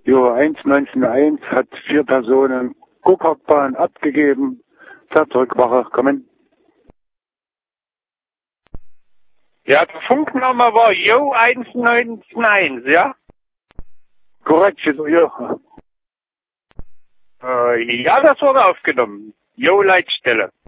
Jo, 191 hat 4 Personen Go-Kart-Bahn abgegeben. Fahrzeugwache, kommen. Ja, die Funknummer war Jo 191, ja? Korrekt, steht hier. Ja, das wurde aufgenommen. Jo, Leitstelle.